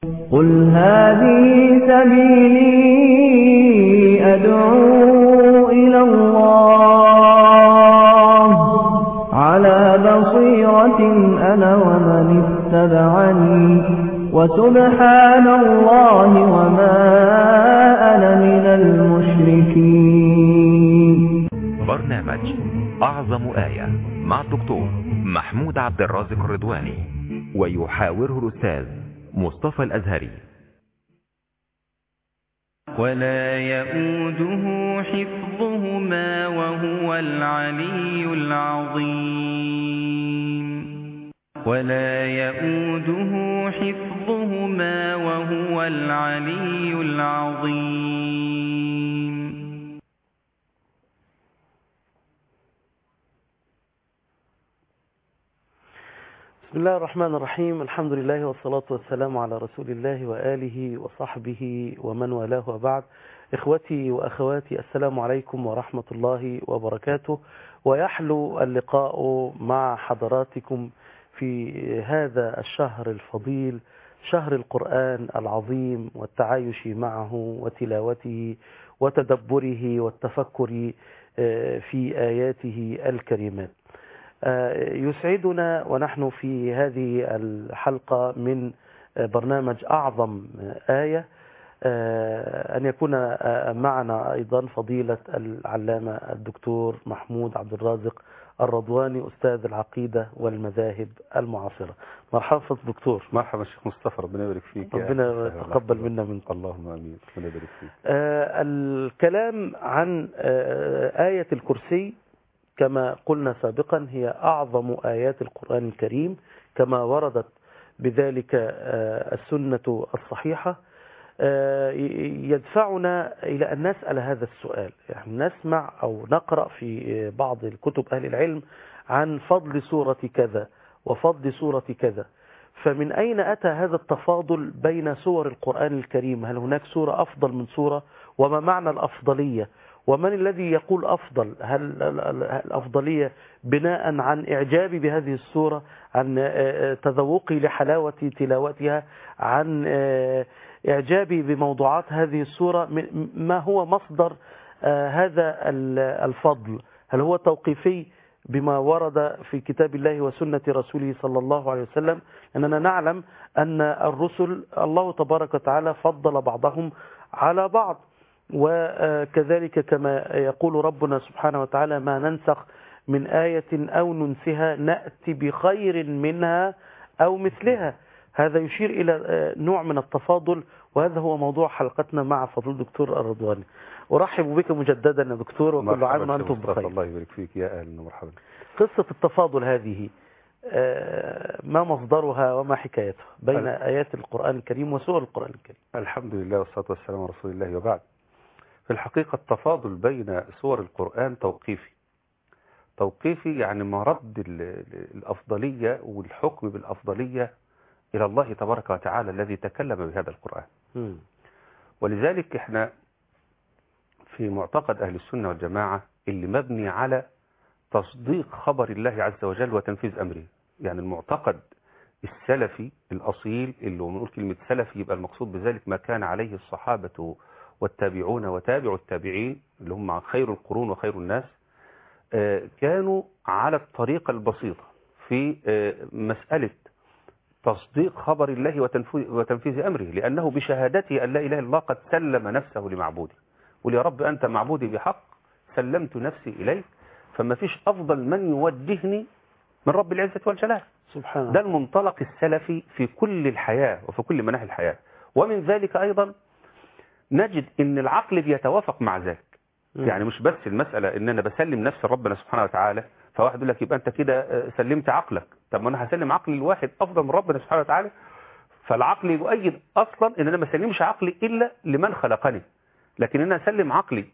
قل هذه سبيلي أدعو إلى الله على بصيرة أنا ومن اتبعني وسبحان الله وما أنا من المشركين. برنامج أعظم آية مع الدكتور محمود عبد الرازق الرضواني، ويحاوره الأستاذ مصطفى الأزهري. ولا يؤوده حفظهما وهو العلي العظيم. ولا يؤوده حفظهما وهو العلي العظيم. بسم الله الرحمن الرحيم. الحمد لله والصلاة والسلام على رسول الله وآله وصحبه ومن والاه وبعد. إخوتي وأخواتي، السلام عليكم ورحمة الله وبركاته. ويحلو اللقاء مع حضراتكم في هذا الشهر الفضيل، شهر القرآن العظيم، والتعايش معه وتلاوته وتدبره والتفكر في آياته الكريمات. يسعدنا ونحن في هذه الحلقة من برنامج أعظم آية أن يكون معنا أيضا فضيلة العلامة الدكتور محمود عبد الرازق الرضواني، أستاذ العقيدة والمذاهب المعاصرة. مرحبا دكتور. مرحبا شيخ مصطفى، ربنا يبارك فيك. ربنا يتقبل منا منك. اللهم آمين. ربنا يبارك فيك. الكلام عن آية الكرسي كما قلنا سابقا هي أعظم آيات القرآن الكريم كما وردت بذلك السنة الصحيحة. يدفعنا إلى أن نسأل هذا السؤال، يعني نسمع أو نقرأ في بعض الكتب أهل العلم عن فضل سورة كذا وفضل سورة كذا، فمن أين أتى هذا التفاضل بين سور القرآن الكريم؟ هل هناك سورة أفضل من سورة؟ وما معنى الأفضلية؟ ومن الذي يقول أفضل؟ هل الأفضلية بناء عن إعجابي بهذه السورة، عن تذوقي لحلاوة تلاوتها، عن إعجابي بموضوعات هذه السورة؟ ما هو مصدر هذا الفضل؟ هل هو توقيفي بما ورد في كتاب الله وسنة رسوله صلى الله عليه وسلم؟ أننا نعلم أن الرسل الله تبارك وتعالى فضل بعضهم على بعض، وكذلك كما يقول ربنا سبحانه وتعالى: ما ننسخ من آية أو ننسها نأتي بخير منها أو مثلها. هذا يشير إلى نوع من التفاضل، وهذا هو موضوع حلقتنا مع فضل الدكتور الرضواني. أرحب بك مجددا يا دكتور، وكل عام وأنتم بخير. الله يبارك فيك، يا أهلا ومرحبا. قصة التفاضل هذه ما مصدرها وما حكايتها بين آيات القرآن الكريم وسور القرآن الكريم؟ الحمد لله والصلاة والسلام على رسول الله وبعد. في الحقيقة التفاضل بين سور القرآن توقيفي، يعني مرد الأفضلية والحكم بالأفضلية إلى الله تبارك وتعالى الذي تكلم بهذا القرآن. ولذلك احنا في معتقد أهل السنة والجماعة اللي مبني على تصديق خبر الله عز وجل وتنفيذ أمره. يعني المعتقد السلفي الأصيل، اللي بنقول كلمة سلفي يبقى المقصود بذلك ما كان عليه الصحابة والتابعون وتابع التابعين اللي هم خير القرون وخير الناس، كانوا على الطريقة البسيطة في مسألة تصديق خبر الله وتنفيذ أمره، لأنه بشهادته أن لا إله إلا الله قد سلم نفسه لمعبوده. قل يا رب أنت معبودي بحق، سلمت نفسي إليك، فما فيش أفضل من يوجهني من رب العزة والجلال. سبحانه. ده المنطلق السلفي في كل الحياة وفي كل مناحي الحياة. ومن ذلك أيضا نجد ان العقل بيتوافق مع ذلك. يعني مش بس المسألة ان انا بسلم نفسي لربنا سبحانه وتعالى، فواحد يقول لك يبقى انت كده سلمت عقلك. طب ما انا هسلم عقلي لواحد افضل من ربنا سبحانه وتعالى. فالعقل يؤيد اصلا ان انا ما اسلمش عقلي الا لمن خلقني، لكن انا اسلم عقلي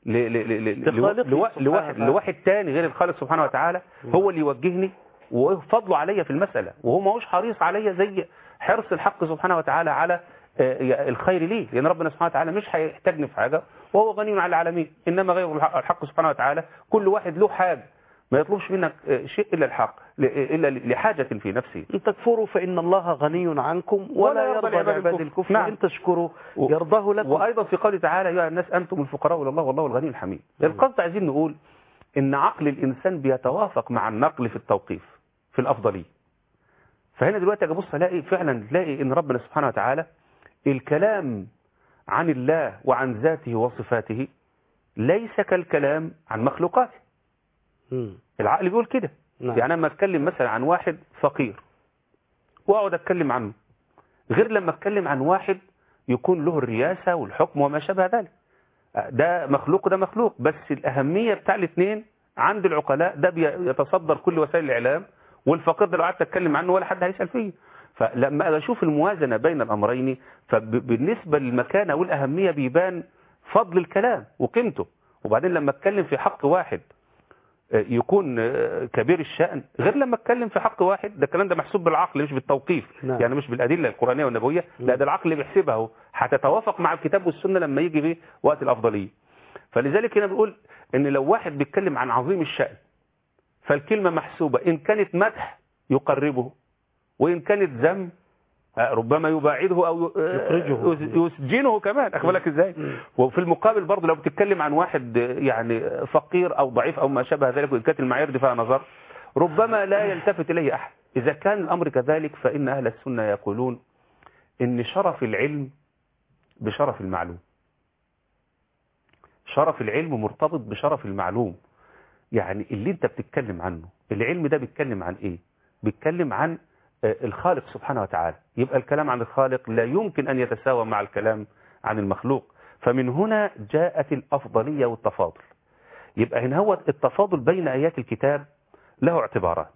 لواحد تاني غير الخالق سبحانه وتعالى هو اللي يوجهني وفضله عليا في المسألة، وهو ما هوش حريص عليا زي حرص الحق سبحانه وتعالى على الخير ليه، لأن ربنا سبحانه وتعالى مش هيحتاجني في حاجة وهو غني على العالمين. إنما غير الحق سبحانه وتعالى كل واحد له حاجة ما يطلبش منك شيء إلا الحق، إلا لحاجة في نفسه. إن تكفروا فإن الله غني عنكم ولا يرضى لعباد الكفر. نعم. وإن تشكروا يرضاه لكم. وأيضا في قوله تعالى: يا الناس أنتم الفقراء إلى الله والله الغني الحميد. القصد عايزين نقول إن عقل الإنسان بيتوافق مع النقل في التوقيف في الأفضلية. فهنا دلوقتي أجي أبص ألاقي فعلا إن ربنا سبحانه وتعالى الكلام عن الله وعن ذاته وصفاته ليس كالكلام عن مخلوقاته. العقل بيقول كده. نعم. يعني لما اتكلم مثلا عن واحد فقير واقعد اتكلم عنه، غير لما اتكلم عن واحد يكون له الرياسة والحكم وما شابه ذلك. ده مخلوق وده مخلوق، بس الأهمية بتاع الاثنين عند العقلاء ده بيتصدر كل وسائل الإعلام، والفقير ده لو قعدت اتكلم عنه ولا حد هيسأل فيه. فلما اشوف الموازنة بين الأمرين، فبالنسبة للمكانة والأهمية بيبان فضل الكلام وقيمته. وبعدين لما اتكلم في حق واحد يكون كبير الشأن، غير لما اتكلم في حق واحد، ده الكلام ده محسوب بالعقل مش بالتوقيف. نعم. يعني مش بالأدلة القرآنية والنبوية، لا ده العقل اللي بيحسبها، هتتوافق مع الكتاب والسنة لما يجي به وقت الأفضلية. فلذلك هنا بيقول ان لو واحد بيتكلم عن عظيم الشأن فالكلمة محسوبة، إن كانت مدح يقربه، وإن كانت ذم ربما يباعده أو يسجنه كمان. أخبرك إزاي؟ وفي المقابل برضه لو بتتكلم عن واحد يعني فقير أو ضعيف أو ما شابه ذلك، وإن كانت المعايير دي فيها نظر، ربما لا يلتفت إليه أحد. إذا كان الأمر كذلك فإن أهل السنة يقولون إن شرف العلم بشرف المعلوم. شرف العلم مرتبط بشرف المعلوم. يعني اللي انت بتتكلم عنه، العلم ده بيتكلم عن ايه؟ بيتكلم عن الخالق سبحانه وتعالى. يبقى الكلام عن الخالق لا يمكن ان يتساوى مع الكلام عن المخلوق. فمن هنا جاءت الافضلية والتفاضل. يبقى هنا هو التفاضل بين ايات الكتاب له اعتبارات.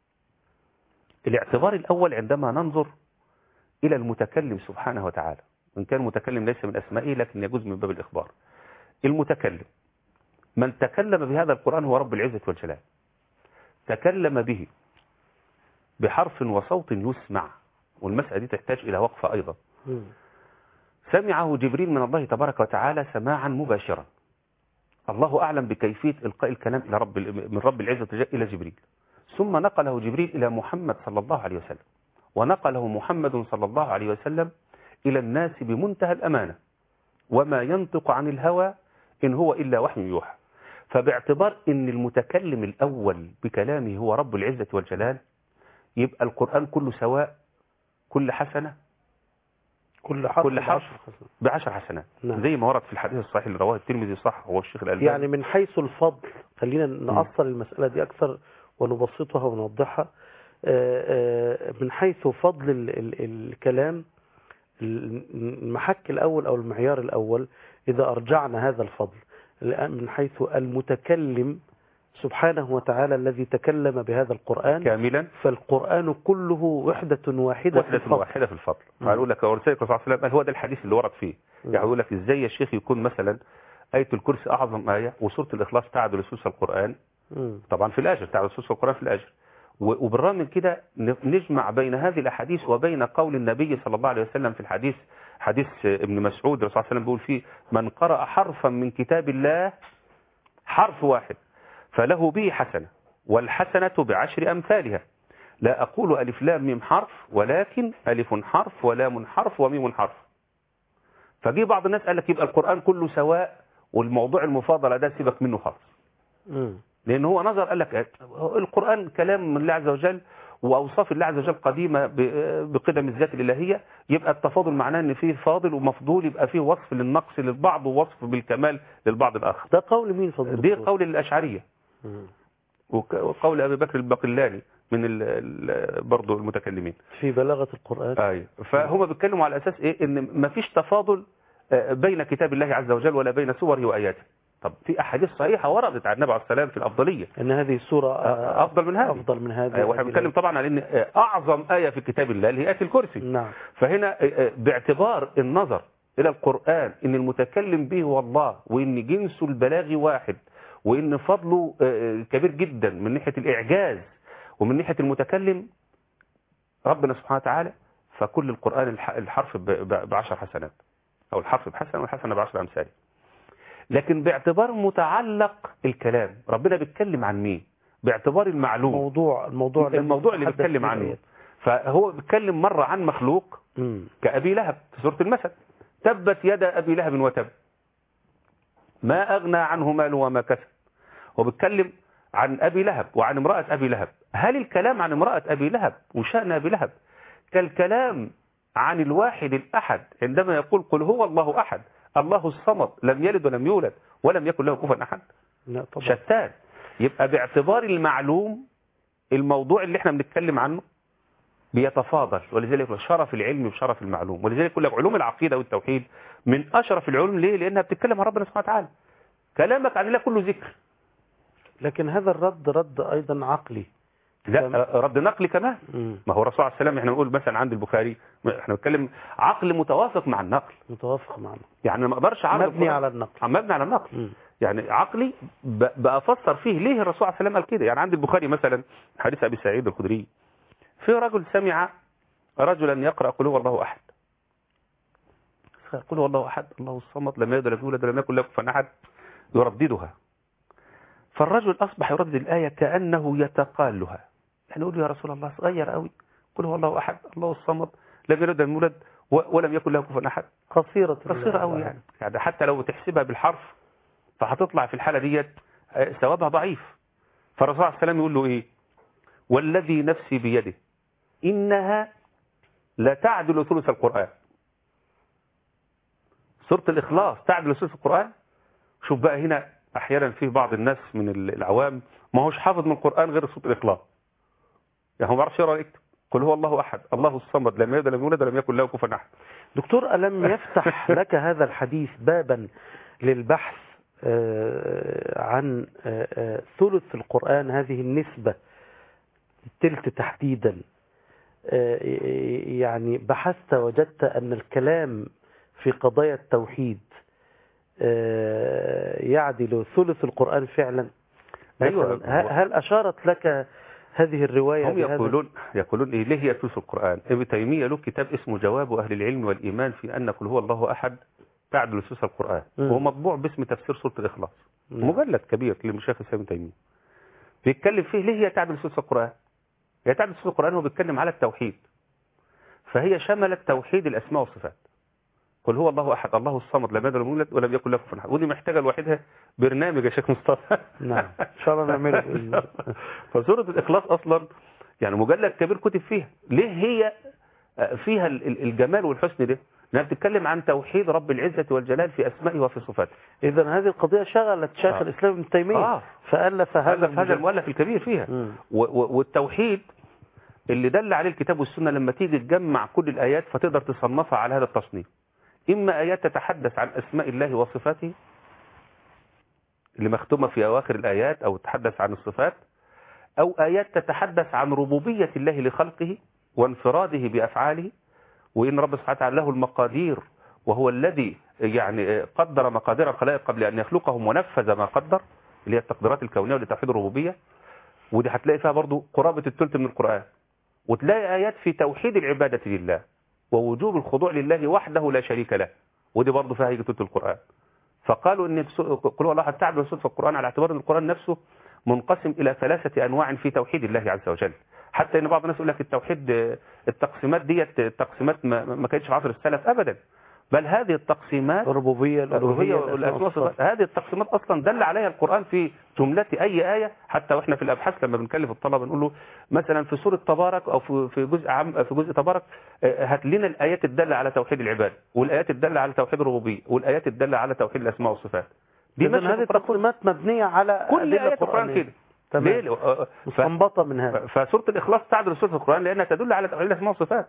الاعتبار الاول عندما ننظر الى المتكلم سبحانه وتعالى، وان كان المتكلم ليس من اسمائه لكن يجوز من باب الاخبار. المتكلم من تكلم بهذا القرآن هو رب العزة والجلال، تكلم به بحرف وصوت يسمع، والمسألة دي تحتاج إلى وقفة أيضا. سمعه جبريل من الله تبارك وتعالى سماعا مباشرا. الله أعلم بكيفية إلقاء الكلام إلى من رب العزة والجلال إلى جبريل، ثم نقله جبريل إلى محمد صلى الله عليه وسلم، ونقله محمد صلى الله عليه وسلم إلى الناس بمنتهى الأمانة، وما ينطق عن الهوى إن هو إلا وحي يوحى. فباعتبار ان المتكلم الاول بكلامه هو رب العزة والجلال، يبقى القرآن كله سواء، كل حسنة كل حرف ب10 حسنات. نعم. زي ما ورد في الحديث الصحيح اللي رواه الترمذي صح والشيخ الألباني. يعني من حيث الفضل، خلينا نأصل المسألة دي أكثر ونبسطها ونوضحها. من حيث فضل الكلام، المحك الأول أو المعيار الأول إذا أرجعنا هذا الفضل من حيث المتكلم سبحانه وتعالى الذي تكلم بهذا القرآن كاملا، فالقرآن كله وحدة واحدة في الفضل. هقول لك ورسالة صلى الله عليه وسلم هو ده الحديث اللي ورد فيه. يعني يقول لك ازاي يا شيخ يكون مثلا آية الكرسي أعظم آية وسورة الإخلاص تعدل ثلث القرآن، طبعا في الأجر تعدل ثلث القرآن في الأجر. وبالرغم من كده نجمع بين هذه الأحاديث وبين قول النبي صلى الله عليه وسلم في الحديث، حديث ابن مسعود الرسول صلى الله عليه وسلم بيقول فيه: من قرأ حرفا من كتاب الله حرف واحد فله به حسنة، والحسنة ب10 أمثالها، لا أقول ألف لام ميم حرف ولكن ألف حرف ولام حرف وميم حرف. فجي بعض الناس قال لك يبقى القرآن كله سواء، والموضوع المفاضلة ده سيبك منه خالص. لأن هو نظر قال لك القرآن كلام من الله عز وجل، وأوصاف الله عز وجل قديمة بقدم الذات الإلهية، يبقى التفاضل معناه أن فيه فاضل ومفضول، يبقى فيه وصف للنقص للبعض ووصف بالكمال للبعض الآخر. ده قول مين فضل؟ دي قول الأشعرية وقول أبي بكر الباقلاني من برضو المتكلمين في بلاغة القرآن. أيوة. فهم بيتكلموا على أساس إيه؟ إن ما فيش تفاضل بين كتاب الله عز وجل ولا بين سوره وآياته. طب في أحاديث صحيحة وردت عن النبي عليه السلام في الأفضلية أن هذه السورة أفضل من هذه. واحنا بنتكلم طبعا على أن أعظم آية في كتاب الله اللي هي آية الكرسي. نعم. فهنا باعتبار النظر إلى القرآن إن المتكلم به هو الله، وإن جنسه البلاغي واحد، وإن فضله كبير جدا من ناحية الإعجاز ومن ناحية المتكلم ربنا سبحانه وتعالى، فكل القرآن الحرف ب10 حسنات، أو الحرف بحسنة والحسنة ب10 أمثاله. لكن باعتبار متعلق الكلام، ربنا بيتكلم عن مين؟ باعتبار المعلوم، الموضوع اللي بيتكلم عنه. فهو بيتكلم مرة عن مخلوق كأبي لهب في سورة المثل، تبت يد أبي لهب وتب ما أغنى عنه ماله وما كسب. وبيتكلم عن أبي لهب وعن امرأة أبي لهب. هل الكلام عن امرأة أبي لهب وشأن أبي لهب كالكلام عن الواحد الأحد عندما يقول قل هو الله أحد الله الصمد لم يلد ولم يولد ولم يكن له كفوا أحد؟ شتان. يبقى باعتبار المعلوم الموضوع اللي احنا بنتكلم عنه بيتفاضل، ولذلك شرف العلم بشرف المعلوم. ولذلك يقول لك علوم العقيدة والتوحيد من أشرف العلوم. ليه؟ لأنها بتتكلم عن ربنا سبحانه وتعالى. كلامك عن الله كله ذكر. لكن هذا الرد رد أيضا عقلي. لا، رد نقلي كمان. ما هو الرسول عليه السلام احنا نقول مثلا عند البخاري احنا بنتكلم عقل متوافق مع النقل. متوافق مع النقل. يعني ما اقدرش اعرض مبني على النقل. مبني على النقل. يعني عقلي بأفسر فيه ليه الرسول عليه السلام قال كده. يعني عند البخاري مثلا حديث أبي سعيد الخدري، في رجل سمع رجلا يقرأ قل هو الله أحد، قل هو الله أحد الله الصمد لم يلد ولم يولد ولم يكن له كفوا أحد، يرددها. فالرجل أصبح يردد الآية كأنه يتقالها، يعني يقول يا رسول الله صغير قوي، قل هو الله أحد الله الصمد لم يلد ولم يولد ولم يكن له كفوا أحد. قصيرة قوي يعني حتى لو تحسبها بالحرف فهتطلع في الحالة ديت ثوابها ضعيف. فالرسول عليه السلام يقول له ايه؟ والذي نفسي بيده إنها لتعدل ثلث القرآن. سورة الإخلاص تعدل ثلث القرآن. شوف بقى هنا أحيانا فيه بعض الناس من العوام ما هوش حافظ من القرآن غير سورة الإخلاص، يعني هو ما بيعرفش يقرأ يكتب قل هو الله أحد الله الصمد لم يلد ولم يولد ولم يكن له كفوا أحد. دكتور، ألم يفتح لك هذا الحديث بابا للبحث عن ثلث القرآن، هذه النسبة التلت تحديدا؟ يعني بحثت وجدت أن الكلام في قضايا التوحيد يعدل ثلث القرآن فعلا؟ أيوة. هل أشارت لك هذه الرواية؟ هم يقولون إيه ليه هي ثلث القرآن؟ ابن تيمية له كتاب اسمه جواب أهل العلم والإيمان في أن قل هو الله أحد تعدل ثلث القرآن، وهو مطبوع باسم تفسير سورة الإخلاص، مجلد كبير للمشايخ ابن تيمية بيتكلم فيه ليه هي تعدل ثلث القرآن. هي تعدل ثلث القرآن هو بيتكلم على التوحيد، فهي شملت توحيد الأسماء والصفات. قل هو الله أحد الله الصمد لم يلد ولم يولد ولم يكن له كفوا أحد. ودي محتاجة لوحدها برنامج يا شيخ مصطفى. نعم إن شاء الله نعمله. فسورة الإخلاص أصلا يعني مجلد كبير كتب فيها. ليه هي فيها الجمال والحسن ده؟ لأنها بتتكلم عن توحيد رب العزة والجلال في أسمائه وفي صفاته. إذا هذه القضية شغلت شيخ الإسلام ابن تيمية فألف هذا المؤلف الكبير فيها. والتوحيد اللي دل عليه الكتاب والسنة لما تيجي تجمع كل الآيات فتقدر تصنفها على هذا التصنيف. إما آيات تتحدث عن أسماء الله وصفاته اللي مختومة في أواخر الآيات أو تتحدث عن الصفات، أو آيات تتحدث عن ربوبية الله لخلقه وانفراده بأفعاله، وإن رب سبحانه وتعالى له المقادير وهو الذي يعني قدر مقادير الخلائق قبل أن يخلقهم ونفذ ما قدر، اللي هي التقديرات الكونية ولتوحيد الربوبية. ودي هتلاقي فيها برضو قرابة الثلث من القرآن. وتلاقي آيات في توحيد العبادة لله ووجوب الخضوع لله وحده لا شريك له، ودي برضو فيها هي ثلث القرآن. فقالوا ان قل هو الله أحد تعدل ثلث القرآن على اعتبار ان القرآن نفسه منقسم إلى 3 أنواع في توحيد الله عز وجل. حتى ان بعض الناس يقول لك التوحيد التقسيمات ديت التقسيمات ما كانتش في عصر السلف ابدا، بل هذه التقسيمات الربوبية والاسماء والصفات، هذه التقسيمات اصلا دل عليها القرآن في جملة اي آية. حتى واحنا في الابحاث لما بنكلف الطلبه نقول له مثلا في سورة تبارك او في جزء تبارك هات لنا الايات الدالة على توحيد العباد، والايات الدالة على توحيد الربوبية، والايات الدالة على توحيد الاسماء والصفات. دي هذه التقسيمات مبنية على كل آيات القرآن كده ليه مستنبطة من هذا. فسورة الإخلاص تعدل سورة القرآن لأنها تدل على توحيد الأسماء والصفات.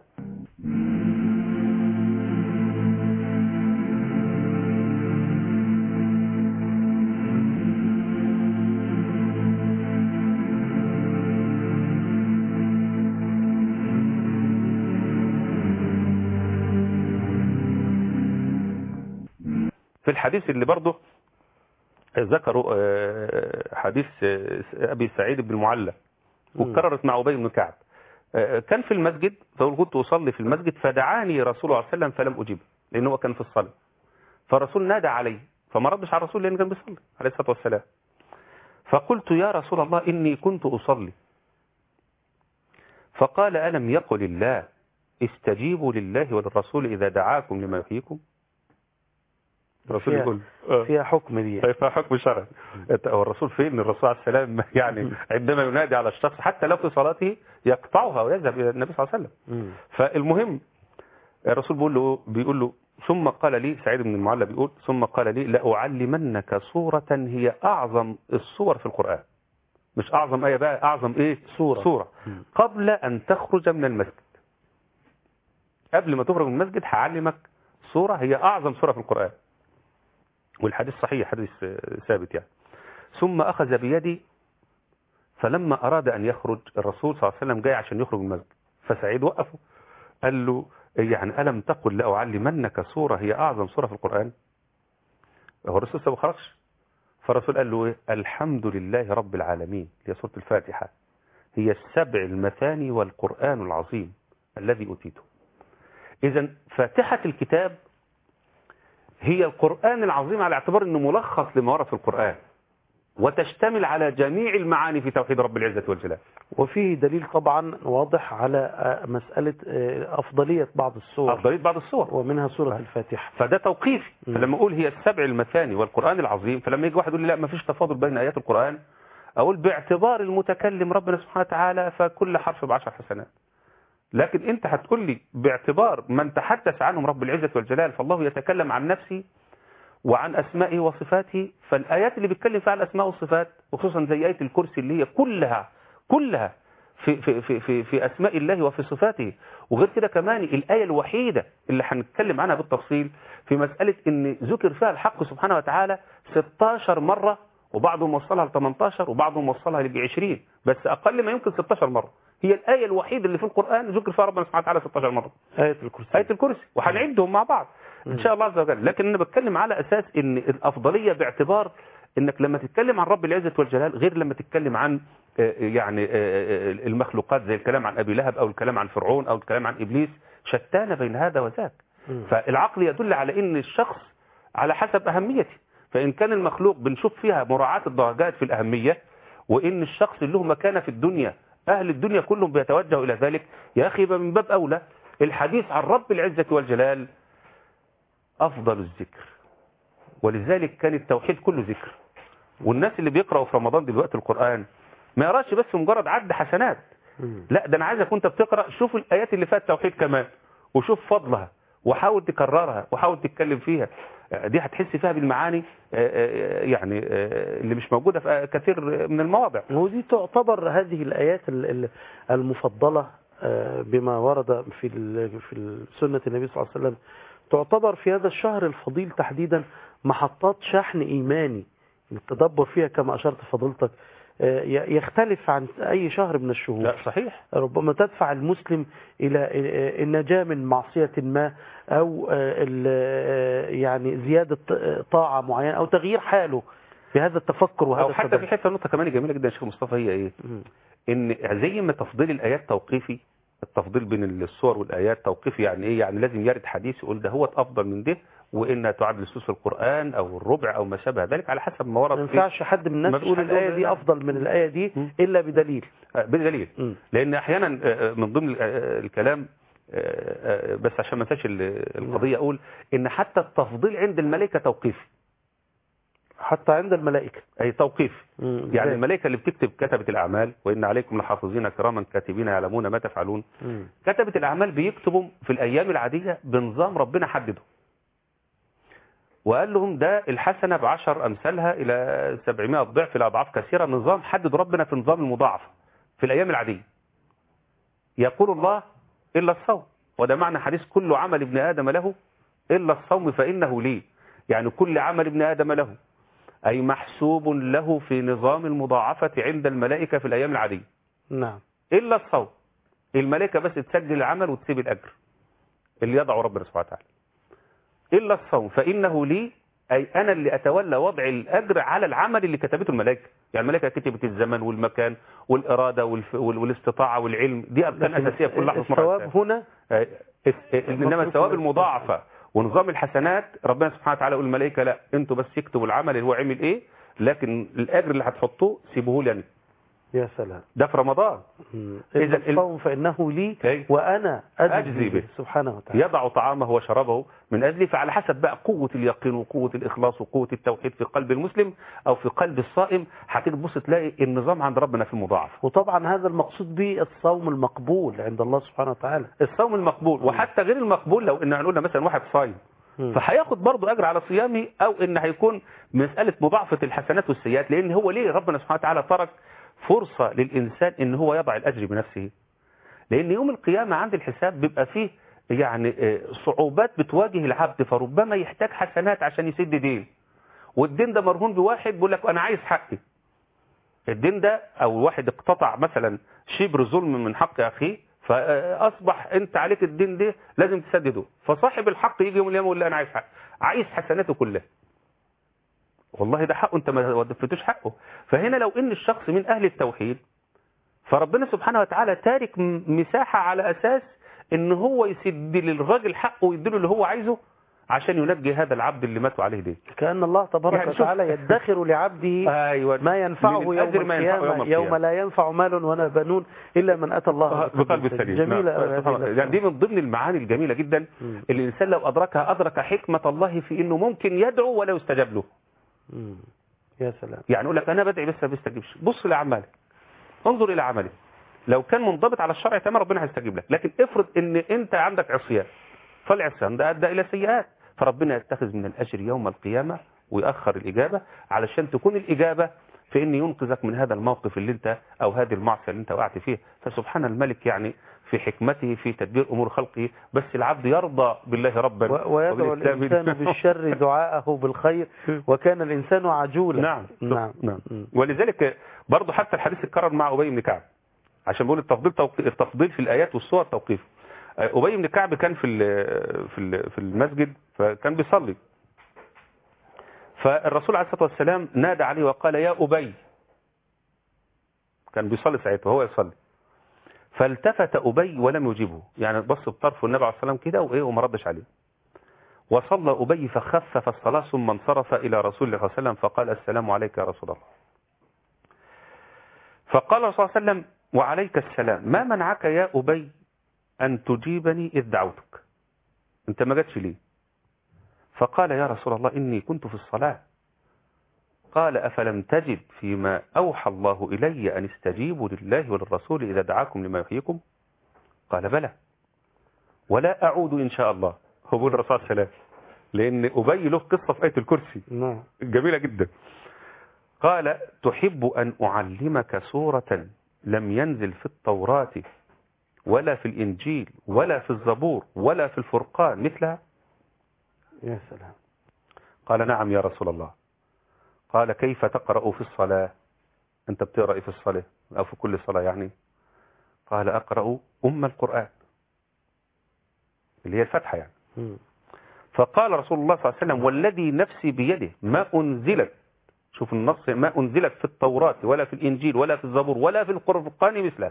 في الحديث اللي برضه ذكروا حديث أبي سعيد بن المعلى وكررت مع أبي بن كعب، كان في المسجد فقال كنت أصلي في المسجد فدعاني رسول الله صلى الله عليه وسلم فلم أجيبه لأنه هو كان في الصلاة، فالرسول نادى عليه فما ردش على الرسول لأنه كان بيصلي عليه الصلاة والسلام. فقلت يا رسول الله إني كنت أصلي. فقال ألم يقل الله استجيبوا لله وللرسول إذا دعاكم لما يحييكم. الرسول يقول فيها حكم دي، فيها حكم شرعي. والرسول فين؟ الرسول عليه السلام يعني عندما ينادي على الشخص حتى لو في صلاته يقطعها ويذهب إلى النبي صلى الله عليه وسلم. فالمهم الرسول بيقول له ثم قال لي، سعيد بن المعلى بيقول ثم قال لي لأعلمنك سورة هي أعظم السور في القرآن. مش أعظم آية بقى، أعظم إيه؟ سورة. قبل أن تخرج من المسجد، قبل ما تخرج من المسجد هعلمك سورة هي أعظم سورة في القرآن. والحديث صحيح، حديث ثابت يعني. ثم أخذ بيدي فلما أراد أن يخرج، الرسول صلى الله عليه وسلم جاي عشان يخرج من المسجد، فسعيد وقفه قال له يعني ألم تقل لأعلمنك سورة هي أعظم سورة في القرآن؟ هو الرسول ما خرجش. فالرسول قال له الحمد لله رب العالمين، هي سورة الفاتحة، هي السبع المثاني والقرآن العظيم الذي أتيته. إذن فاتحة الكتاب هي القرآن العظيم على اعتبار أنه ملخص لما ورد في القرآن، وتشتمل على جميع المعاني في توحيد رب العزة والجلال. وفيه دليل طبعا واضح على مسألة أفضلية بعض السور، ومنها سورة الفاتحة. فده توقيفي. فلما أقول هي السبع المثاني والقرآن العظيم، فلما يجي واحد يقول لي لا ما فيش تفاضل بين آيات القرآن، أقول باعتبار المتكلم ربنا سبحانه وتعالى فكل حرف ب10 حسنات. لكن أنت هتقول لي باعتبار من تحدث عنهم رب العزة والجلال، فالله يتكلم عن نفسه وعن أسمائه وصفاته، فالآيات اللي بيتكلم فيها الأسماء والصفات، وخصوصا زي آية الكرسي اللي هي كلها في أسماء الله وفي صفاته. وغير كده كمان الآية الوحيدة اللي هنتكلم عنها بالتفصيل في مسألة إن ذكر فيها الحق سبحانه وتعالى 16 مرة، وبعضهم وصلها ل 18 وبعضهم وصلها ل 20، بس أقل ما يمكن 16 مرة. هي الآية الوحيدة اللي في القرآن ذكر فيها ربنا سبحانه وتعالى 16 مرة، آية الكرسي. وهنعدهم مع بعض إن شاء الله عز وجل. لكن أنا بتكلم على أساس إن الأفضلية باعتبار إنك لما تتكلم عن رب العزة والجلال غير لما تتكلم عن يعني المخلوقات، زي الكلام عن أبي لهب أو الكلام عن فرعون أو الكلام عن إبليس، شتان بين هذا وذاك. فالعقل يدل على إن الشخص على حسب أهميته. فإن كان المخلوق بنشوف فيها مراعاة الدرجات في الأهمية، وإن الشخص اللي له مكانة في الدنيا أهل الدنيا كلهم بيتوجهوا إلى ذلك، يا أخي من باب أولى الحديث عن رب العزة والجلال أفضل الذكر. ولذلك كان التوحيد كله ذكر. والناس اللي بيقرأوا في رمضان دلوقتي القرآن ما يراش بس مجرد عد حسنات، لا ده أنا عايزك وانت بتقرأ شوف الآيات اللي فيها التوحيد كمان، وشوف فضلها، وحاول تكررها، وحاول تتكلم فيها. دي هتحس فيها بالمعاني يعني اللي مش موجودة في كثير من المواضع. ودي تعتبر هذه الآيات المفضلة بما ورد في سنة النبي صلى الله عليه وسلم، تعتبر في هذا الشهر الفضيل تحديدا محطات شحن إيماني. التدبر فيها كما أشرت فضلتك يختلف عن أي شهر من الشهور. لا صحيح. ربما تدفع المسلم إلى النجاة من معصية ما، أو يعني زيادة طاعة معينة، أو تغيير حاله بهذا التفكر وهذا أو حتى في حتة نقطة كمان جميلة جدا يا شيخ مصطفى، هي إيه؟ إن زي ما تفضيل الآيات توقيفي، التفضيل بين السور والآيات توقيفي. يعني إيه؟ يعني لازم يرد حديث يقول ده هو أفضل من ده، وإنها تعادل ثلث القرآن أو الربع أو ما شابه ذلك على حسب ما ورد. ما ينفعش حد من الناس يقول الآية دي أفضل من الآية دي إلا بدليل. لأن أحيانا من ضمن الكلام بس عشان ما انساش القضية، أقول إن حتى التفضيل عند الملائكة توقيفي. حتى عند الملائكة أي توقيف. يعني الملائكة اللي بتكتب كتبة الأعمال، وإن عليكم لحافظين كراما كاتبين يعلمون ما تفعلون، كتبة الأعمال بيكتبوا في الأيام العادية بنظام ربنا حدده، وقال لهم ده الحسنة ب10 أمثالها إلى 700 ضعف إلى أضعاف كثيرة، نظام حدد ربنا في نظام المضاعفة في الأيام العادية. يقول الله إلا الصوم، وده معنى حديث كل عمل ابن آدم له إلا الصوم فإنه لي. يعني كل عمل ابن آدم له، أي محسوب له في نظام المضاعفة عند الملائكة في الأيام العادية. نعم. إلا الصوم، الملائكة بس تسجل العمل وتسيب الأجر اللي يضع ربنا سبحانه وتعالى. إلا الصوم فإنه لي، أي أنا اللي أتولى وضع الأجر على العمل اللي كتبته الملائكة. يعني الملائكة كتبت الزمن والمكان والإرادة والاستطاعة والعلم، دي أركان أساسية في كل لحظة. الثواب هنا إنما الثواب المضاعفة ونظام الحسنات ربنا سبحانه وتعالى يقول الملائكة لا، أنتوا بس يكتبوا العمل اللي هو عمل إيه، لكن الأجر اللي هتحطوه سيبوه لي أنا. يا سلام. ده في رمضان. إذا الصوم فإنه لي وأنا أجزي به سبحانه وتعالى. يضع طعامه وشرابه من أجلي. فعلى حسب بقى قوة اليقين وقوة الإخلاص وقوة التوحيد في قلب المسلم أو في قلب الصائم، هتيجي تبص تلاقي النظام عند ربنا في المضاعف. وطبعا هذا المقصود به الصوم المقبول عند الله سبحانه وتعالى. الصوم المقبول. وحتى غير المقبول، لو إن هنقول مثلا واحد صايم فهياخد برضه أجر على صيامه، أو إن هيكون مسألة مضاعفة الحسنات والسيئات. لأن هو ليه ربنا سبحانه وتعالى ترك فرصة للإنسان إن هو يضع الأجر بنفسه؟ لأن يوم القيامة عند الحساب بيبقى فيه يعني صعوبات بتواجه العبد، فربما يحتاج حسنات عشان يسد دين، والدين ده مرهون بواحد بيقول لك أنا عايز حقي. الدين ده أو واحد اقتطع مثلا شبر ظلم من حق أخيه، فأصبح أنت عليك الدين ده لازم تسدده، فصاحب الحق يجي يوم القيامة يقول له أنا عايز حق، عايز حسناته كلها. والله ده حقه، انت ما ودفتوش حقه. فهنا لو ان الشخص من اهل التوحيد، فربنا سبحانه وتعالى تارك مساحة على اساس ان هو يسد للراجل حقه ويديله اللي هو عايزه عشان ينجي هذا العبد اللي ماتوا عليه دين. كأن الله تبارك يعني وتعالى يدخر لعبده أيوة ما ينفعه يوم القيامة، يوم لا ينفع مال ولا بنون إلا من أتى الله بقلب سليم. جميلة. يعني دي من ضمن المعاني الجميلة جدا اللي الإنسان لو أدركها أدرك حكمة الله في إنه ممكن يدعو ولا يستجاب له. يا سلام. يعني يقول لك أنا بدعي بس ما بيستجيبش، بص لأعمالك، انظر إلى عملك، لو كان منضبط على الشرع تمام ربنا هيستجيب لك. لكن افرض ان انت عندك عصيان، فالعصيان ده ادى الى سيئات، فربنا يتخذ من الاجر يوم القيامه ويأخر الاجابه علشان تكون الاجابه في ان ينقذك من هذا الموقف اللي انت او هذه المعصيه اللي انت وقعت فيه. فسبحان الملك يعني في حكمته في تدبير امور خلقه، بس العبد يرضى بالله ربا ويدعو الانسان بالشر دعاءه بالخير وكان الانسان عجولا. نعم. ولذلك برضه حتى الحديث اتكرر مع ابي بن كعب، عشان بقول التفضيل في الآيات والصور توقيف. أبي بن كعب كان في المسجد، فكان بيصلي، فالرسول عليه الصلاة والسلام نادى عليه وقال يا أبي، كان بيصلي ساعتها وهو يصلي، فالتفت أبي ولم يجيبه، يعني بص بطرفه النبي عليه الصلاة والسلام كده وما ردش عليه. وصلى أبي فخفف الصلاة ثم انصرف إلى رسول الله صلى الله عليه وسلم فقال السلام عليك يا رسول الله. فقال صلى الله عليه وسلم وعليك السلام، ما منعك يا أبي أن تجيبني إذ دعوتك، أنت ما جاتش ليه؟ فقال يا رسول الله إني كنت في الصلاة. قال أفلم تجد فيما أوحى الله إلي أن استجيبوا لله وللرسول إذا دعاكم لما يحييكم؟ قال بلى ولا أعود إن شاء الله. هو بيقول الرسول صلى الله عليه وسلم لأن أبي له قصة في آية الكرسي جميلة جدا. قال تحب أن أعلمك سورة لم ينزل في التوراة ولا في الإنجيل ولا في الزبور ولا في الفرقان مثلها؟ يا سلام. قال نعم يا رسول الله. قال كيف تقرأ في الصلاة؟ أنت بتقرأ إيه في الصلاة أو في كل صلاة يعني؟ قال أقرأ القرآن اللي هي الفتحة يعني. فقال رسول الله صلى الله عليه وسلم والذي نفسي بيده ما أنزلت، شوف النص، ما أنزلت في التوراة ولا في الإنجيل ولا في الزبور ولا في الفرقان مثلها،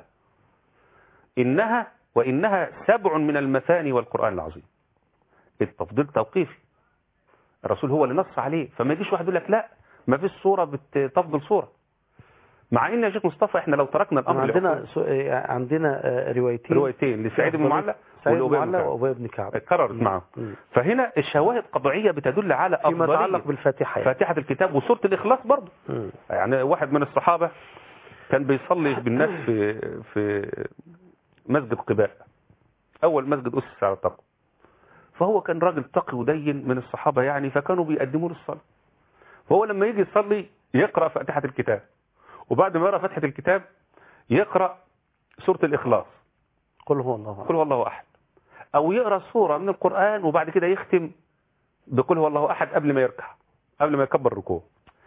وإنها 7 من المثاني والقرآن العظيم. التفضيل توقيفي، الرسول هو اللي نص عليه، فما يجيش واحد يقول لك لا ما فيش صورة بتفضل صورة، مع ان يا شيخ مصطفى احنا لو تركنا الامر عندنا روايتين لسعيد بن معلى وابي بن كعب اتكررت معه. فهنا الشواهد قضعيه بتدل على فيما يتعلق بالفاتحه يعني. فاتحه الكتاب وسوره الاخلاص برضه. يعني واحد من الصحابه كان بيصلي بالناس في مسجد قباء، اول مسجد اسس على التقوى، فهو كان راجل تقي ودين من الصحابه يعني، فكانوا بيقدموا له الصلاه، فهو لما يجي يصلي يقرا فاتحه الكتاب، وبعد ما يقرأ فتحة الكتاب يقرأ سورة الإخلاص قل هو الله أحد، أو يقرأ سورة من القرآن وبعد كده يختم بقل هو الله أحد قبل ما يركع، قبل ما يكبر الركوع.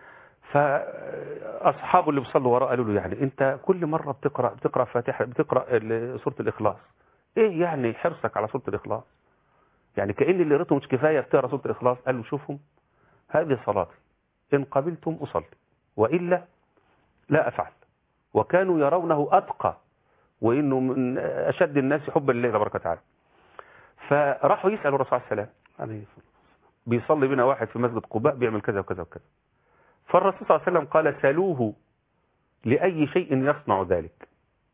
فأصحابه اللي بيصلوا وراه قالوا له يعني أنت كل مرة بتقرأ فاتحة، بتقرأ سورة الإخلاص، إيه يعني حرصك على سورة الإخلاص؟ يعني كأن اللي قرأته مش كفاية بتقرأ سورة الإخلاص. قال له شوفهم هذه صلاتي، إن قبلتم أصلي وإلا لا أفعل. وكانوا يرونه أتقى وإنه من أشد الناس حبا لله تبارك وتعالى. فراحوا يسألوا الرسول صلى الله عليه وسلم، بيصلي بنا واحد في مسجد قباء بيعمل كذا وكذا وكذا، فالرسول صلى الله عليه وسلم قال سألوه لأي شيء يصنع ذلك.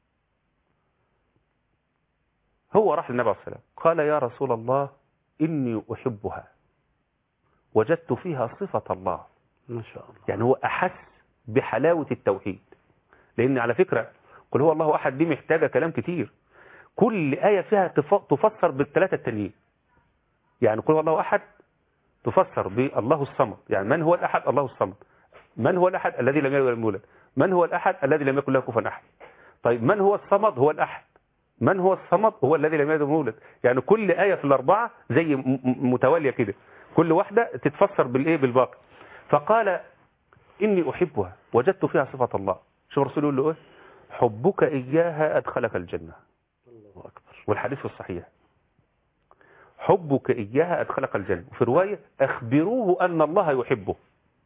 هو راح للنبي عليه الصلاة والسلام قال يا رسول الله إني أحبها وجدت فيها صفة الله. ما شاء الله. يعني هو أحس بحلاوة التوحيد. لأن على فكرة قل هو الله أحد دي محتاجة كلام كتير. كل آية فيها تفسر بالثلاثة التانيين. يعني قل هو الله أحد تفسر بالله الصمد، يعني من هو الأحد؟ الله الصمد. من هو الأحد؟ الذي لم يلد ولم يولد. من هو الأحد؟ الذي لم يكن له كفوا أحد. طيب من هو الصمد؟ هو الأحد. من هو الصمد؟ هو الذي لم يلد ولم يولد. يعني كل آية في الأربعة زي متوالية كده، كل واحدة تتفسر بالإيه؟ بالباقي. فقال إني أحبها وجدت فيها صفة الله. شو الرسول يقول له إيه؟ حبك إياها أدخلك الجنة. الله أكبر. والحديث في الصحيح حبك إياها أدخلك الجنة. وفي رواية أخبروه أن الله يحبه.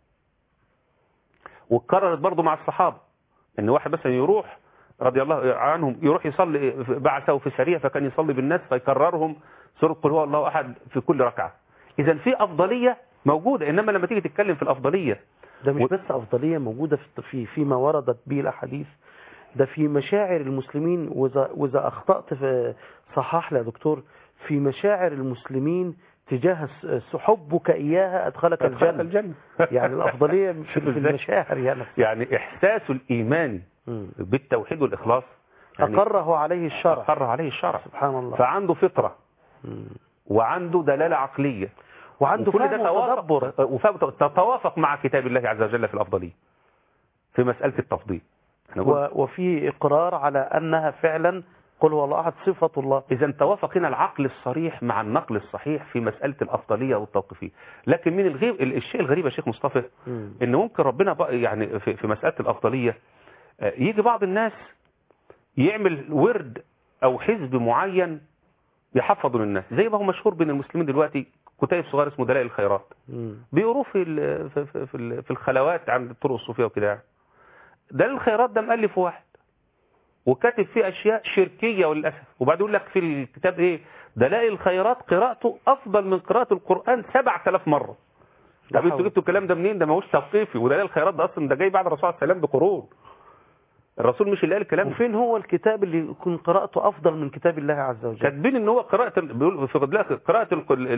واتكررت برضه مع الصحابة ان واحد مثلا يروح رضي الله عنهم يروح يصلي، بعثه في سرية فكان يصلي بالناس فيكررهم سورة قل هو الله أحد في كل ركعة. إذا في أفضلية موجودة. إنما لما تيجي تتكلم في الأفضلية ده مش بس أفضلية موجودة فيما وردت به الأحاديث، ده في مشاعر المسلمين. وإذا أخطأت في صحاح لي يا دكتور، في مشاعر المسلمين تجاه حبك إياها أدخلك الجنة. يعني الأفضلية في المشاعر يعني إحساس الإيمان بالتوحيد والإخلاص يعني أقره عليه الشرع. أقره عليه الشرع سبحان الله. فعنده فطرة وعنده دلالة عقلية وعنده فهم وتدبر تتوافق مع كتاب الله عز وجل في الأفضلية في مسألة التفضيل. وفي إقرار على أنها فعلا قل هو الله أحد صفة الله. إذا توافق هنا العقل الصريح مع النقل الصحيح في مسألة الأفضلية والتوقيفية. لكن من الشيء الغريب يا شيخ مصطفى إن ممكن ربنا يعني في مسألة الأفضلية يجي بعض الناس يعمل ورد أو حزب معين يحفظوا للناس، زي ما هو مشهور بين المسلمين دلوقتي كتيب صغير اسمه دلائل الخيرات بيقروه في الخلوات عند الطرق الصوفية وكده. يعني دلائل الخيرات ده مؤلف واحد وكاتب فيه أشياء شركية وللأسف، وبعد يقول لك في الكتاب إيه دلائل الخيرات قراءته أفضل من قراءة القرآن 7000 مرة. طب انتوا جبتوا الكلام ده منين؟ ده ما هوش توقيفي. ودلائل الخيرات ده أصلا ده جاي بعد الرسول صلى الله عليه وسلم بقرون. الرسول مش اللي قال الكلام. وفين هو الكتاب اللي يكون قراءته أفضل من كتاب الله عز وجل؟ كاتبين ان هو بيقول في قراءة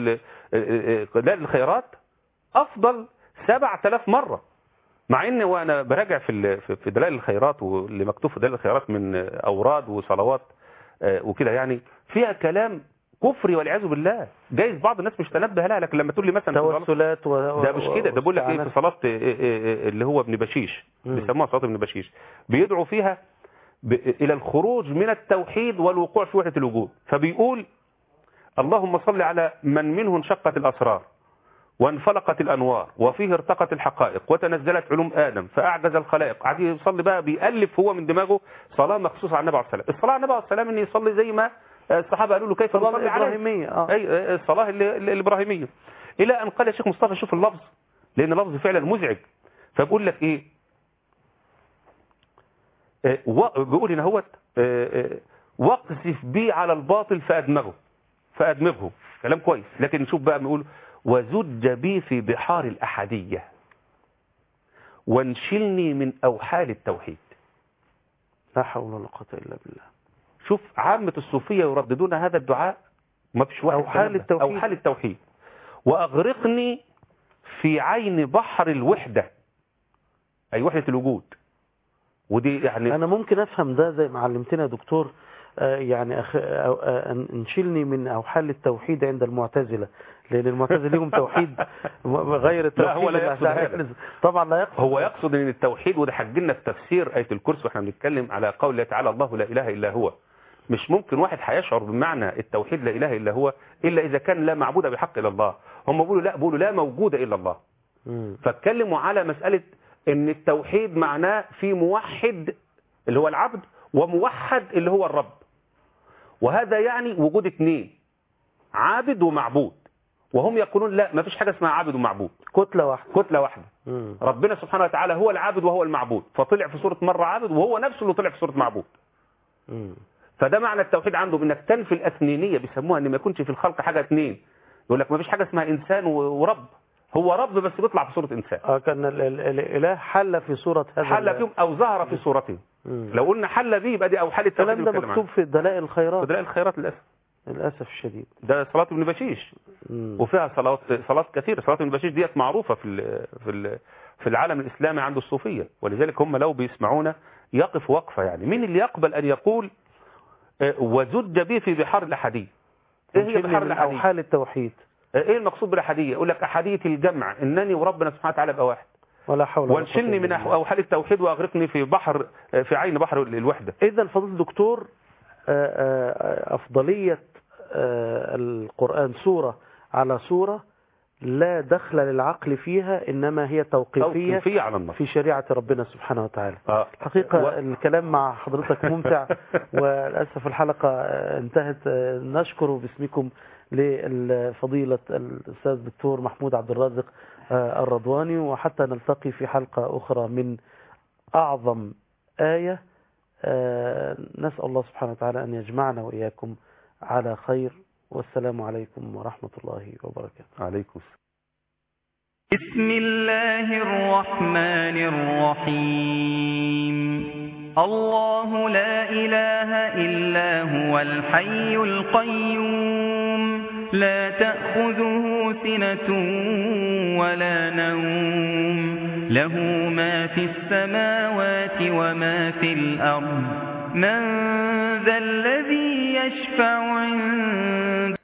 دلائل الخيرات أفضل 7000 مرة. مع ان وانا براجع في دلائل الخيرات واللي مكتوب في دلائل الخيرات من اوراد وصلوات وكده يعني فيها كلام كفري والعياذ بالله. جايز بعض الناس مش تنبه لها، لكن لما تقول لي مثلا توسلات ده مش كده، ده بقول لك ايه في صلاه اللي هو ابن بشيش بيسموها صلاه ابن بشيش بيدعو فيها الى الخروج من التوحيد والوقوع في وحده الوجود. فبيقول اللهم صل على من منه انشقت الاسرار وانفلقت الأنوار وفيه ارتقت الحقائق وتنزلت علوم آدم فأعجز الخلائق. قاعد يصلي بقى بيألف هو من دماغه صلاة مخصوصة على النبي عليه الصلاة والسلام. الصلاة على النبي عليه الصلاة والسلام إن يصلي زي ما الصحابة قالوا له كيف نصلي عليه. أي الصلاة الإبراهيمية. إلى أن قال يا شيخ مصطفى شوف اللفظ، لأن اللفظ فعلا مزعج. فبقول لك إيه بيقول هنا هوت واقذف بي على الباطل فأدمغه. كلام كويس. لكن نشوف بقى بيقول وزج بي في بحار الأحدية وانشلني من أوحال التوحيد. لا حول ولا قوة إلا بالله. شوف عامة الصوفية يرددون هذا الدعاء ما فيش واحد أوحال التوحيد وأغرقني في عين بحر الوحدة أي وحدة الوجود. ودي يعني أنا ممكن أفهم ده زي ما علمتنا يا دكتور يعني انشلني من أوحال التوحيد عند المعتزلة، لأن المعتزلة لهم توحيد غير التوحيد. لا هو لا يقصد هذا. طبعا لا يقصد. هو يقصد ان التوحيد، وده حجلنا في تفسير آية الكرسي واحنا بنتكلم على قول الله تعالى الله لا إله إلا هو. مش ممكن واحد هيشعر بمعنى التوحيد لا إله إلا هو إلا إذا كان لا معبود بحق إلا الله. هم بيقولوا لا موجود إلا الله. فاتكلموا على مسألة ان التوحيد معناه في موحد اللي هو العبد وموحد اللي هو الرب، وهذا يعني وجود اثنين عابد ومعبود. وهم يقولون لا ما فيش حاجة اسمها عابد ومعبود، كتلة واحدة. ربنا سبحانه وتعالى هو العابد وهو المعبود، فطلع في سورة مرة عابد وهو نفسه اللي طلع في سورة معبود. فده معنى التوحيد عنده بانك تنفي في الأثنينية، بيسموها ان ما يكونش في الخلق حاجة اثنين. يقول لك ما فيش حاجة اسمها انسان ورب، هو رب بس بيطلع في صورة إنسان. كان الإله حل في صورة هذا حل فيهم أو ظهر في صورته. لو قلنا حل به يبقى دي أو حل التوحيد. الكلام ده مكتوب في دلائل الخيرات. في دلائل الخيرات للأسف الشديد. ده صلاة ابن بشيش. وفيها صلاة كثيرة. صلاة ابن بشيش ديت معروفة في العالم الإسلامي عند الصوفية، ولذلك هم لو بيسمعونا يقف وقفة. يعني مين اللي يقبل أن يقول وزج به في بحار الأحادية؟ إيه هي بحار الأحادية؟ أو حال التوحيد. ايه المقصود بالاحاديه؟ يقول لك احاديه الجمع، انني وربنا سبحانه وتعالى ابقى واحد، ولا حول ولا قوه وانشلني من اوحال التوحيد واغرقني في عين بحر الوحده. اذا فضيله الدكتور، افضليه القران سوره على سوره لا دخل للعقل فيها، انما هي توقيفيه على النص في شريعه ربنا سبحانه وتعالى. حقيقه الكلام مع حضرتك ممتع، وللاسف الحلقه انتهت. نشكر باسمكم لفضيلة الأستاذ الدكتور محمود عبد الرازق الرضواني، وحتى نلتقي في حلقة أخرى من أعظم آية. نسأل الله سبحانه وتعالى أن يجمعنا وإياكم على خير، والسلام عليكم ورحمة الله وبركاته. عليكم السلام. بسم الله الرحمن الرحيم. الله لا إله إلا هو الحي القيوم، لا تأخذه سنة ولا نوم، له ما في السماوات وما في الأرض، من ذا الذي يشفع عنده